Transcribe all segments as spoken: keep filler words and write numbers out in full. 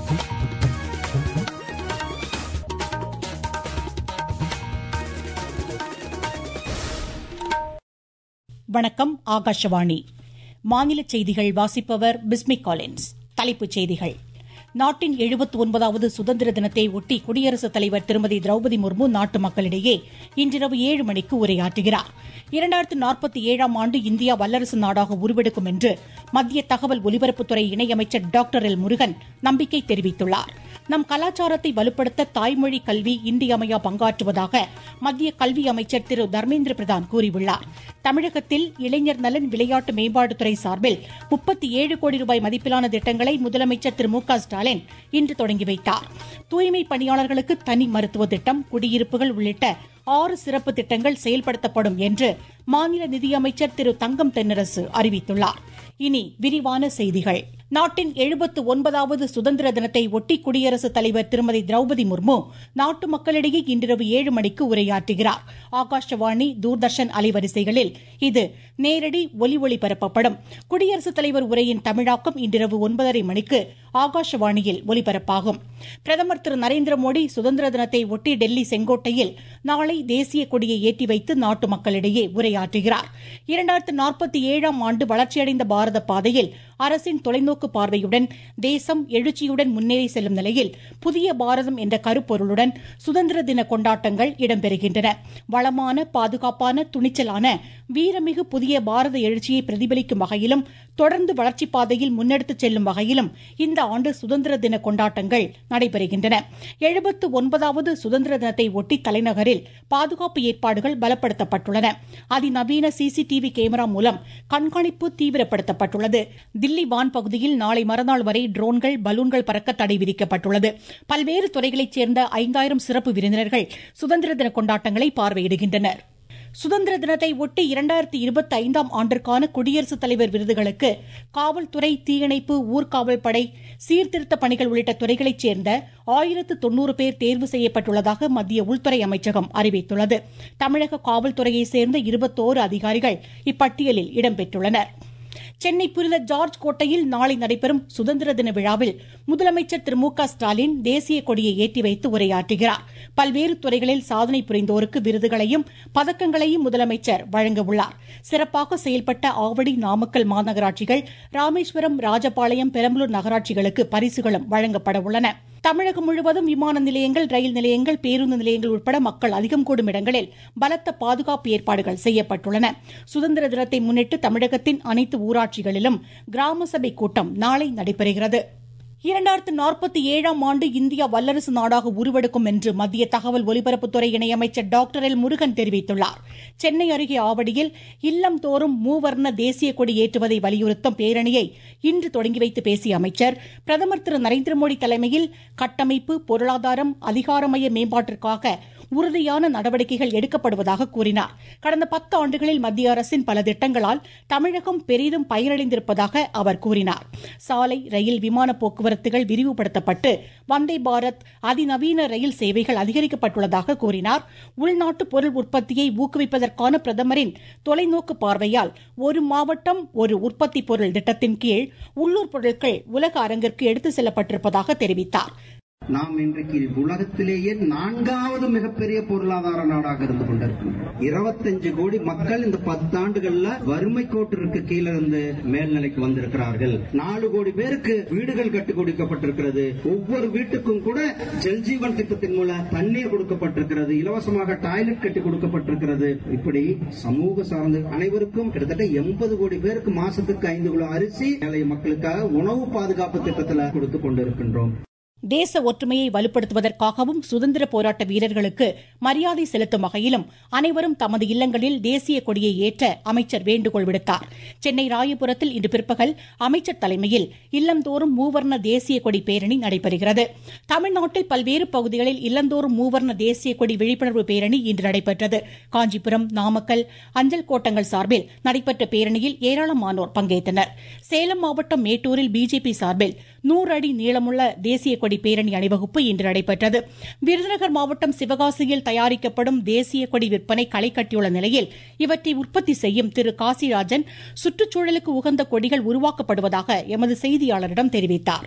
வணக்கம். ஆகாஷவாணி. மாநில செய்திகள் வாசிப்பவர் பிஸ்மி காலின்ஸ். தலைப்புச் செய்திகள். நாட்டின் எழுபத்தி ஒன்பதாவது சுதந்திர தினத்தை ஒட்டி குடியரசுத் தலைவர் திருமதி திரௌபதி முர்மு நாட்டு மக்களிடையே இன்றிரவு ஏழு மணிக்கு உரையாற்றுகிறார். இரண்டாயிரத்து நாற்பத்தி ஏழாம் ஆண்டு இந்தியா வல்லரசு நாடாக உருவெடுக்கும் என்று மத்திய தகவல் ஒலிபரப்புத்துறை இணையமைச்சர் டாக்டர் எல் முருகன் நம்பிக்கை தெரிவித்துள்ளார். நம் கலாச்சாரத்தை வலுப்படுத்த தாய்மொழி கல்வி இன்றியமையா பங்காற்றுவதாக மத்திய கல்வி அமைச்சர் திரு தர்மேந்திர பிரதான் கூறியுள்ளார். தமிழகத்தில் இளைஞர் நலன் விளையாட்டு மேம்பாட்டுத்துறை சார்பில் முப்பத்தி ஏழு கோடி ரூபாய் மதிப்பிலான திட்டங்களை முதலமைச்சர் திரு மு க ஸ்டாலின் இன்று தொடங்கி வைத்தார். தூய்மை பணியாளர்களுக்கு தனி மருத்துவ திட்டம், குடியிருப்புகள் உள்ளிட்ட ஆறு சிறப்பு திட்டங்கள் செயல்படுத்தப்படும் என்று மாநில நிதியமைச்சர் திரு தங்கம் தென்னரசு அறிவித்துள்ளார். இனி விரிவான செய்திகள். நாட்டின் எழுபத்தி ஒன்பதாவது சுதந்திர தினத்தை ஒட்டி குடியரசுத் தலைவர் திருமதி திரௌபதி முர்மு நாட்டு மக்களிடையே இன்றிரவு ஏழு மணிக்கு உரையாற்றுகிறார். ஆகாஷவாணி, தூர்தர்ஷன் அலைவரிசைகளில் இது நேரடி ஒலி ஒளிபரப்பப்படும். குடியரசுத் தலைவர் உரையின் தமிழாக்கம் இன்றிரவு ஒன்பதரை மணிக்கு ஆகாஷவாணியில் ஒலிபரப்பாகும். பிரதமர் திரு நரேந்திர மோடி சுதந்திர தினத்தை ஒட்டி டெல்லி செங்கோட்டையில் நாளை தேசிய கொடியை ஏற்றி வைத்து நாட்டு மக்களிடையே உரையாற்றுகிறார். இரண்டாயிரத்து நாற்பத்தி ஏழாம் ஆண்டு வளர்ச்சியடைந்த பாரத பாதையில் அரசின் தொலைநோக்கு பார்வையுடன் தேசம் எழுச்சியுடன் முன்னேறி செல்லும் நிலையில் புதிய பாரதம் என்ற கருப்பொருளுடன் சுதந்திர தின கொண்டாட்டங்கள் இடம்பெறுகின்றன. வளமான, பாதுகாப்பான, துணிச்சலான, வீரமிகு புதிய பாரத எழுச்சியை பிரதிபலிக்கும் வகையிலும் தொடர்ந்து வளர்ச்சி பாதையில் முன்னெடுத்துச் செல்லும் வகையிலும் இந்த ஆண்டு சுதந்திர தின கொண்டாட்டங்கள் நடைபெறுகின்றன. எழுபத்து ஒன்பதாவது சுதந்திர தினத்தை ஒட்டி தலைநகரில் பாதுகாப்பு ஏற்பாடுகள் பலப்படுத்தப்பட்டுள்ளன. அதிநவீன சிசிடிவி கேமரா மூலம் கண்காணிப்பு தீவிரப்படுத்தப்பட்டுள்ளது. தில்லி வான் பகுதியில் நாளை மறுநாள் வரை ட்ரோன்கள், பலூன்கள் பறக்க தடை விதிக்கப்பட்டுள்ளது. பல்வேறு துறைகளைச் சேர்ந்த ஐந்தாயிரம் சிறப்பு விருந்தினர்கள் சுதந்திர தின கொண்டாட்டங்களை பார்வையிடுகின்றனர். சுதந்திர தினத்தை ஒட்டி இரண்டாயிரத்தி இருபத்தி ஐந்தாம் ஆண்டிற்கான குடியரசுத் தலைவர் விருதுகளுக்கு காவல்துறை, தீயணைப்பு, ஊர்காவல் படை, சீர்திருத்த பணிகள் உள்ளிட்ட துறைகளைச் சேர்ந்த ஆயிரத்து தொன்னூறு பேர் தேர்வு செய்யப்பட்டுள்ளதாக மத்திய உள்துறை அமைச்சகம் அறிவித்துள்ளது. தமிழக காவல்துறையைச் சேர்ந்த இருபத்தோரு அதிகாரிகள் இப்பட்டியலில் இடம்பெற்றுள்ளனர். சென்னை புனித ஜார்ஜ் கோட்டையில் நாளை நடைபெறும் சுதந்திர தின விழாவில் முதலமைச்சர் திரு மு க ஸ்டாலின் தேசிய கொடியை ஏற்றி வைத்து உரையாற்றுகிறார். பல்வேறு துறைகளில் சாதனை புரிந்தோருக்கு விருதுகளையும் பதக்கங்களையும் முதலமைச்சர் வழங்க உள்ளார். சிறப்பாக செயல்பட்ட ஆவடி, நாமக்கல் மாநகராட்சிகள், ராமேஸ்வரம், ராஜபாளையம், பெரம்பலூர் நகராட்சிகளுக்கு பரிசுகளும் வழங்கப்பட உள்ளன. தமிழகம் முழுவதும் விமான நிலையங்கள், ரயில் நிலையங்கள், பேருந்து நிலையங்கள் உட்பட மக்கள் அதிகம் கூடும் இடங்களில் பலத்த பாதுகாப்பு ஏற்பாடுகள் செய்யப்பட்டுள்ளன. சுதந்திர தினத்தை முன்னிட்டு தமிழகத்தின் அனைத்து ஊராட்சிகளிலும் கிராம சபை கூட்டம் நாளை நடைபெறுகிறது. இரண்டாயிரத்து நாற்பத்தி ஏழாம் ஆண்டு இந்தியா வல்லரசு நாடாக உருவெடுக்கும் என்று மத்திய தகவல் ஒலிபரப்புத்துறை இணையமைச்சர் டாக்டர் எல் முருகன் தெரிவித்துள்ளார். சென்னை அருகே ஆவடியில் இல்லம் தோறும் மூவர்ண தேசிய கொடி ஏற்றுவதை வலியுறுத்தும் பேரணியை இன்று தொடங்கி வைத்து பேசிய அமைச்சர், பிரதமர் திரு நரேந்திர மோடி தலைமையில் கட்டமைப்பு, பொருளாதாரம், அதிகாரமய மேம்பாட்டிற்காக உறுதியான நடவடிக்கைகள் எடுக்கப்படுவதாக கூறினார். கடந்த பத்து ஆண்டுகளில் மத்திய அரசின் பல திட்டங்களால் தமிழகம் பெரிதும் பயனடைந்திருப்பதாக அவர் கூறினார். சாலை, ரயில், விமான போக்குவரத்துகள் விரிவுபடுத்தப்பட்டு வந்தே பாரத், அதிநவீன ரயில் சேவைகள் அதிகரிக்கப்பட்டுள்ளதாக கூறினார். உள்நாட்டு பொருள் உற்பத்தியை ஊக்குவிப்பதற்கான பிரதமரின் தொலைநோக்கு பார்வையால் ஒரு மாவட்டம் ஒரு உற்பத்தி பொருள் திட்டத்தின் கீழ் உள்ளூர் பொருட்கள் உலக அரங்கிற்கு எடுத்து செல்லப்பட்டிருப்பதாக தெரிவித்தார். நாம் இன்றைக்கு உலகத்திலேயே நான்காவது மிகப்பெரிய பொருளாதார நாடாக இருந்து கொண்டிருக்கிறோம். இருபத்தஞ்சு கோடி மக்கள் இந்த பத்தாண்டுகள்ல வறுமை கோட்டிற்கு கீழே இருந்து மேல்நிலைக்கு வந்திருக்கிறார்கள். நாலு கோடி பேருக்கு வீடுகள் கட்டி கொடுக்கப்பட்டிருக்கிறது. ஒவ்வொரு வீட்டுக்கும் கூட ஜல்ஜீவன் திட்டத்தின் மூலம் தண்ணீர் கொடுக்கப்பட்டிருக்கிறது. இலவசமாக டாய்லெட் கட்டி கொடுக்கப்பட்டிருக்கிறது. இப்படி சமூக சார்ந்த அனைவருக்கும் கிட்டத்தட்ட எண்பது கோடி பேருக்கு மாசத்துக்கு ஐந்து கிலோ அரிசி ஏழை மக்களுக்காக உணவு பாதுகாப்பு திட்டத்தில் கொடுத்துக் கொண்டிருக்கின்றோம். தேச ஒற்றுமையை வலுப்படுத்துவதற்காகவும் சுதந்திர போராட்ட வீரர்களுக்கு மரியாதை செலுத்தும் வகையிலும் அனைவரும் தமது இல்லங்களில் தேசிய கொடியை ஏற்ற அமைச்சர் வேண்டுகோள் விடுத்தார். சென்னை ராயபுரத்தில் இன்று பிற்பகல் அமைச்சர் தலைமையில் இல்லந்தோறும் மூவர்ண தேசிய கொடி பேரணி நடைபெறுகிறது. தமிழ்நாட்டில் பல்வேறு பகுதிகளில் இல்லந்தோறும் மூவர்ண தேசிய கொடி விழிப்புணர்வு பேரணி இன்று நடைபெற்றது. காஞ்சிபுரம், நாமக்கல் அஞ்சல் கோட்டங்கள் சார்பில் நடைபெற்ற பேரணியில் ஏராளமானோர் பங்கேற்றனர். சேலம் மாவட்டம் மேட்டூரில் பிஜேபி சார்பில் நூறு அடி நீளமுள்ள தேசிய கொடி பேரணி அணிவகுப்பு இன்று நடைபெற்றது. விருதுநகர் மாவட்டம் சிவகாசியில் தயாரிக்கப்படும் தேசிய கொடி விற்பனை களை கட்டியுள்ள நிலையில் இவற்றை உற்பத்தி செய்யும் திரு காசிராஜன் சுற்றுச்சூழலுக்கு உகந்த கொடிகள் உருவாக்கப்படுவதாக எமது செய்தியாளரிடம் தெரிவித்தார்.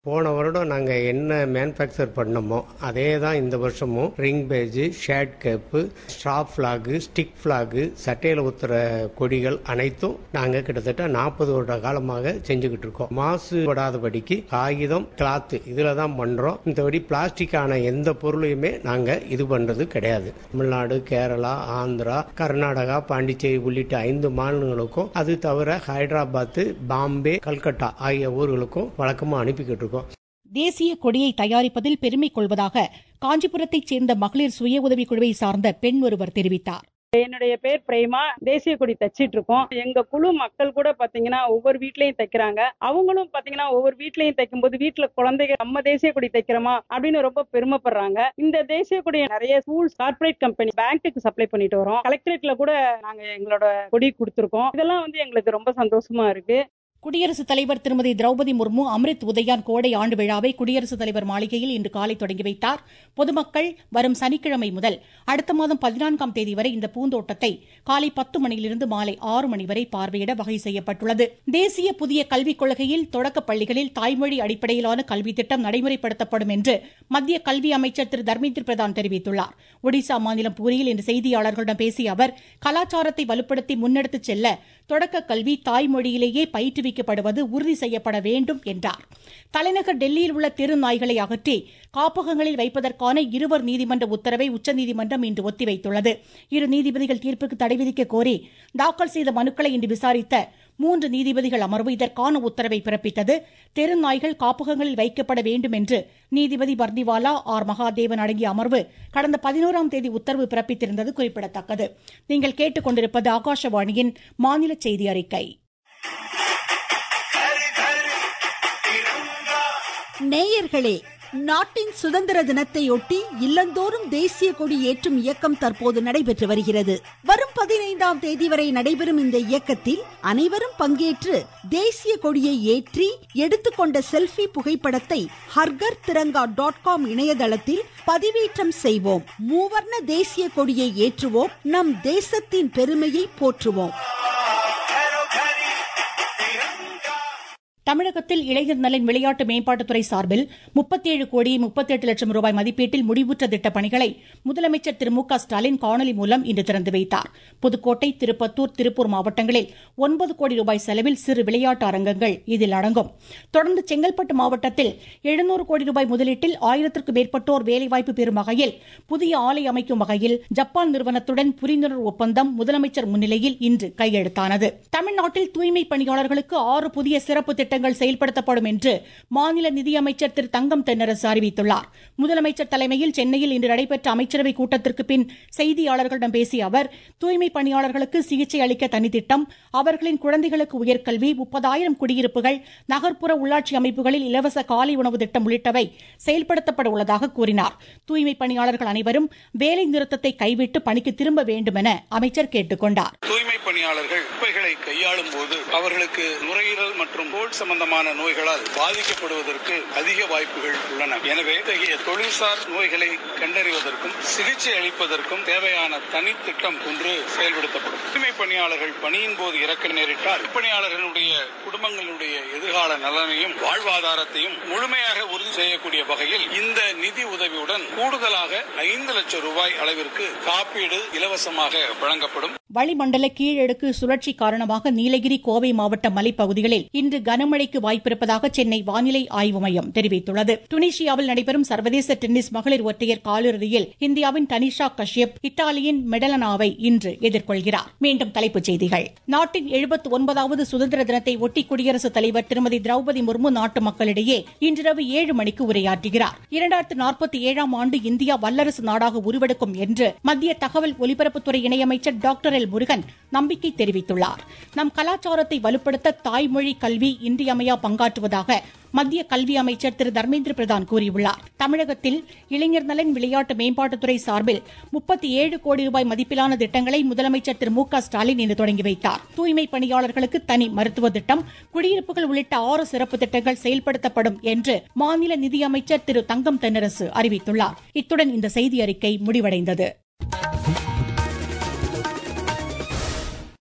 போன வருடம் நாங்கள் என்ன மேனுஃபேக்சர் பண்ணமோ அதே தான் இந்த வருஷமும் ring badge, shade cap, strap flag, stick flag, சட்டையில் ஊத்துற கொடிகள் அனைத்தும் நாங்கள் கிட்டத்தட்ட நாற்பது வருட காலமாக செஞ்சுக்கிட்டு இருக்கோம். மாசுபடாதபடிக்கு காகிதம், கிளாத்து இதில் தான் பண்ணுறோம். மற்றபடி பிளாஸ்டிக்கான எந்த பொருளையுமே நாங்கள் இது பண்ணுறது கிடையாது. தமிழ்நாடு, கேரளா, ஆந்திரா, கர்நாடகா, பாண்டிச்சேரி உள்ளிட்ட ஐந்து மாநிலங்களுக்கும் அது தவிர ஹைதராபாத், பாம்பே, கல்கட்டா ஆகிய ஊர்களுக்கும் வழக்கமாக அனுப்பிக்கிட்டு இருக்கோம். தேசிய கொடியை தயாரிப்பதில் பெருமை கொள்வதாக காஞ்சிபுரத்தைச் சேர்ந்த மகளிர் சுய உதவி குழுவை சார்ந்த பெண் ஒருவர் தெரிவித்தார். என்னுடைய பேர் பிரேமா. தேசிய கொடி தச்சிட்டு இருக்கோம். எங்க குழு மக்கள் கூட பாத்தீங்கன்னா ஒவ்வொரு வீட்லயும் தைக்கிறாங்க. அவங்களும் பாத்தீங்கன்னா ஒவ்வொரு வீட்லயும் தைக்கும் போது வீட்டுல குழந்தைகள் நம்ம தேசிய கொடி தைக்கிறோமா அப்படின்னு ரொம்ப பெருமைப்படுறாங்க. இந்த தேசிய கொடியை நிறைய ஸ்கூல்ஸ், கார்பரேட் கம்பெனி, பேங்க்குக்கு சப்ளை பண்ணிட்டு வரோம். கலெக்டரேட்ல கூட நாங்க எங்களோட கொடி கொடுத்திருக்கோம். இதெல்லாம் வந்து எங்களுக்கு ரொம்ப சந்தோஷமா இருக்கு. குடியரசுத் தலைவர் திருமதி திரௌபதி முர்மு அம்ரித் உதயான் கோடை ஆண்டு விழாவை குடியரசுத் தலைவர் மாளிகையில் இன்று காலை தொடங்கி வைத்தார். பொதுமக்கள் வரும் சனிக்கிழமை முதல் அடுத்த மாதம் பதினான்காம் தேதி வரை இந்த பூந்தோட்டத்தை காலை பத்து மணியிலிருந்து மாலை ஆறு மணி வரை பார்வையிட வகை செய்யப்பட்டுள்ளது. தேசிய புதிய கல்விக் கொள்கையில் தொடக்கப் பள்ளிகளில் தாய்மொழி அடிப்படையிலான கல்வி திட்டம் நடைமுறைப்படுத்தப்படும் என்று மத்திய கல்வி அமைச்சர் திரு தர்மேந்திர பிரதான் தெரிவித்துள்ளார். ஒடிசா மாநிலம் பூரியில் இன்று செய்தியாளர்களிடம் பேசிய அவர், கலாச்சாரத்தை வலுப்படுத்தி முன்னெடுத்துச் செல்ல தொடக்க கல்வி தாய்மொழியிலேயே பயிற்றுவிக்கப்படுவது உறுதி செய்யப்பட வேண்டும் என்றார். தலைநகர் டெல்லியில் உள்ள தெரு நாய்களை அகற்றி காப்பகங்களில் வைப்பதற்கான இருவர் நீதிமன்ற உத்தரவை உச்சநீதிமன்றம் இன்று ஒத்திவைத்துள்ளது. இரு நீதிபதிகள் தீர்ப்புக்கு தடை விதிக்க கோரி தாக்கல் செய்த மனுக்களை இன்று விசாரித்த மூன்று நீதிபதிகள் அமர்வு இதற்கான உத்தரவை பிறப்பித்தது. தெரு நாய்கள் காப்பகங்களில் வைக்கப்பட வேண்டும் என்று நீதிபதி பர்திவாலா, ஆர் மகாதேவன் அடங்கிய அமர்வு கடந்த பதினோராம் தேதி உத்தரவு பிறப்பித்திருந்தது குறிப்பிடத்தக்கது. நீங்கள் கேட்டுக்கொண்டிருப்பது ஆகாஷவாணியின் மாநில செய்தி அறிக்கை. நேயர்களே, நாட்டின் சுதந்திர தினத்தையொட்டி இல்லந்தோறும் தேசிய கொடி ஏற்றும் இயக்கம் தற்போது நடைபெற்று வருகிறது. வரும் பதினைந்தாம் தேதி வரை நடைபெறும் இந்த இயக்கத்தில் அனைவரும் பங்கேற்று தேசிய கொடியை ஏற்றி எடுத்துக்கொண்ட செல்ஃபி புகைப்படத்தை ஹர்கர் திரங்கா டாட் காம் இணையதளத்தில் பதிவேற்றம் செய்வோம். மூவர்ண தேசிய கொடியை ஏற்றுவோம். நம் தேசத்தின் பெருமையை போற்றுவோம். தமிழகத்தில் இளைஞர் நலன் விளையாட்டு மேம்பாட்டுத்துறை சார்பில் முப்பத்தி ஏழு கோடி முப்பத்தி எட்டு லட்சம் ரூபாய் மதிப்பீட்டில் முடிவுற்ற திட்டப் பணிகளை முதலமைச்சர் திரு மு க ஸ்டாலின் காணொலி மூலம் இன்று திறந்து வைத்தார். புதுக்கோட்டை, திருப்பத்தூர், திருப்பூர் மாவட்டங்களில் ஒன்பது கோடி ரூபாய் செலவில் சிறு விளையாட்டு அரங்கங்கள் இதில் அடங்கும். தொடர்ந்து செங்கல்பட்டு மாவட்டத்தில் எழுநூறு கோடி ரூபாய் முதலீட்டில் ஆயிரத்திற்கும் மேற்பட்டோர் வேலைவாய்ப்பு பெறும் வகையில் புதிய ஆலை அமைக்கும் வகையில் ஜப்பான் நிறுவனத்துடன் புரிந்துணர்வு ஒப்பந்தம் முதலமைச்சர் முன்னிலையில் இன்று கையெழுத்தானது. தமிழ்நாட்டில் தூய்மை பணியாளர்களுக்கு ஆறு புதிய சிறப்பு திட்டங்கள் செயல்படுத்தப்படும் என்று மாநில நிதியமைச்சர் திரு தங்கம் தென்னரசு அறிவித்துள்ளார். முதலமைச்சர் தலைமையில் சென்னையில் இன்று நடைபெற்ற அமைச்சரவை கூட்டத்திற்கு பின் செய்தியாளர்களிடம் பேசிய அவர், தூய்மை பணியாளர்களுக்கு சிகிச்சை அளிக்க தனித்திட்டம், அவர்களின் குழந்தைகளுக்கு உயர்கல்வி, முப்பதாயிரம் குடியிருப்புகள், நகர்ப்புற உள்ளாட்சி அமைப்புகளில் இலவச காலை உணவு திட்டம் உள்ளிட்டவை செயல்படுத்தப்பட உள்ளதாக கூறினார். தூய்மை பணியாளர்கள் அனைவரும் வேலை நிறுத்தத்தை கைவிட்டு பணிக்கு திரும்ப வேண்டும் என அமைச்சர் கேட்டுக் கொண்டார். தூய்மை பணியாளர்கள் குப்பைகளை கையாளும் போது அவர்களுக்கு நுரையீரல் மற்றும் தோல் சம்பந்தமான நோய்களால் பாதிக்கப்படுவதற்கு அதிக வாய்ப்புகள் உள்ளன. எனவே இத்தகைய தொழில்சார் நோய்களை கண்டறிவதற்கும் சிகிச்சை அளிப்பதற்கும் தேவையான தனி திட்டம் ஒன்று செயல்படுத்தப்படும். தூய்மை பணியாளர்கள் பணியின் போது இறக்க நேரிட்டால் பணியாளர்களுடைய குடும்பங்களுடைய எதிர்கால நலனையும் வாழ்வாதாரத்தையும் முழுமையாக உறுதி செய்யக்கூடிய வகையில் இந்த நிதி உதவியுடன் கூடுதலாக ஐந்து லட்சம் ரூபாய் அளவிற்கு காப்பீடு இலவசமாக வழங்கப்படும். வளிமண்டல கீழடுக்கு சுழற்சி காரணமாக நீலகிரி, கோவை மாவட்ட மலைப்பகுதிகளில் இன்று கனமழைக்கு வாய்ப்பிருப்பதாக சென்னை வானிலை ஆய்வு மையம் தெரிவித்துள்ளது. துனிஷியாவில் நடைபெறும் சர்வதேச டென்னிஸ் மகளிர் ஒற்றையர் காலிறுதியில் இந்தியாவின் தனிஷா கஷ்யப் இத்தாலியின் மெடலனாவை இன்று எதிர்கொள்கிறார். மீண்டும் தலைப்புச் செய்திகள். நாட்டின் எழுபத்தி ஒன்பதாவது சுதந்திர தினத்தை ஒட்டி குடியரசுத் தலைவர் திருமதி திரௌபதி முர்மு நாட்டு மக்களிடையே இன்றிரவு ஏழு மணிக்கு உரையாற்றுகிறார். இரண்டாயிரத்து நாற்பத்தி ஏழாம் ஆண்டு இந்தியா வல்லரசு நாடாக உருவெடுக்கும் என்று மத்திய தகவல் ஒலிபரப்புத்துறை இணையமைச்சர் டாக்டர் எல் முருகன் நம்பிக்கை தெரிவித்துள்ளார். நம் கலாச்சாரத்தை வலுப்படுத்த தாய்மொழி கல்வி இன்றியமையா பங்காற்றுவதாக மத்திய கல்வி அமைச்சர் திரு தர்மேந்திர பிரதான் கூறியுள்ளார். தமிழகத்தில் இளைஞர் நலன் விளையாட்டு மேம்பாட்டுத்துறை சார்பில் முப்பத்தி ஏழு கோடி ரூபாய் மதிப்பிலான திட்டங்களை முதலமைச்சர் திரு மு க ஸ்டாலின் இன்று தொடங்கி வைத்தார். தூய்மை பணியாளர்களுக்கு தனி மருத்துவ திட்டம், குடியிருப்புகள் உள்ளிட்ட ஆறு சிறப்பு திட்டங்கள் செயல்படுத்தப்படும் என்று மாநில நிதியமைச்சர் திரு தங்கம் தென்னரசு அறிவித்துள்ளார். இத்துடன் இந்த செய்தி அறிக்கை முடிவடைந்தது.